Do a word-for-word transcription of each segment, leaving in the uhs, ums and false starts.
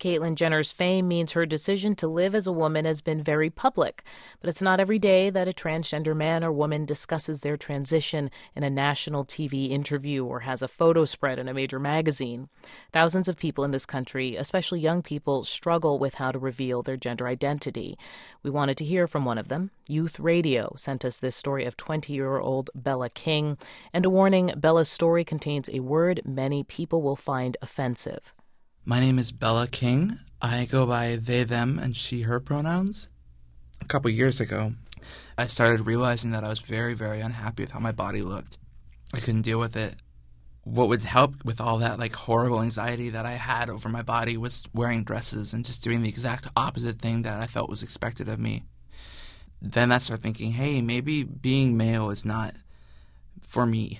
Caitlyn Jenner's fame means her decision to live as a woman has been very public, but it's not every day that a transgender man or woman discusses their transition in a national T V interview or has a photo spread in a major magazine. Thousands of people in this country, especially young people, struggle with how to reveal their gender identity. We wanted to hear from one of them. Youth Radio sent us this story of twenty-year-old Bella King, and a warning: Bella's story contains a word many people will find offensive. My name is Bella King. I go by they, them, and she, her pronouns. A couple years ago, I started realizing that I was very, very unhappy with how my body looked. I couldn't deal with it. What would help with all that like horrible anxiety that I had over my body was wearing dresses and just doing the exact opposite thing that I felt was expected of me. Then I started thinking, hey, maybe being male is not for me.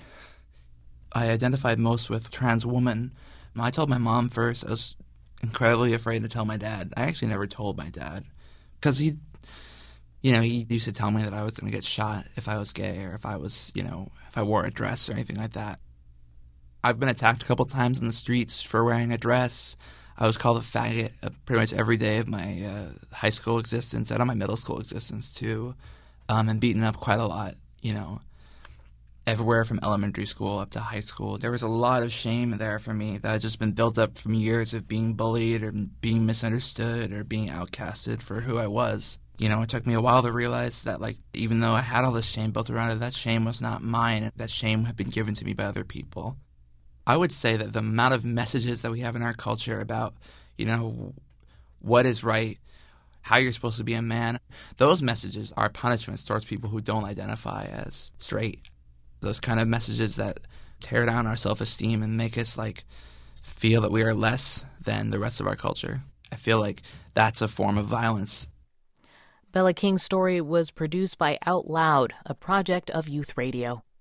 I identified most with trans woman. I told my mom first. I was incredibly afraid to tell my dad. I actually never told my dad because he, you know, he used to tell me that I was going to get shot if I was gay or if I was, you know, if I wore a dress or anything like that. I've been attacked a couple times in the streets for wearing a dress. I was called a faggot uh, pretty much every day of my uh, high school existence and on my middle school existence too, um, and beaten up quite a lot, you know. Everywhere from elementary school up to high school. There was a lot of shame there for me that had just been built up from years of being bullied or being misunderstood or being outcasted for who I was. You know, it took me a while to realize that, like, even though I had all this shame built around it, that shame was not mine. That shame had been given to me by other people. I would say that the amount of messages that we have in our culture about, you know, what is right, how you're supposed to be a man, those messages are punishments towards people who don't identify as straight. Those kind of messages that tear down our self-esteem and make us like feel that we are less than the rest of our culture. I feel like that's a form of violence. Bella King's story was produced by Out Loud, a project of Youth Radio.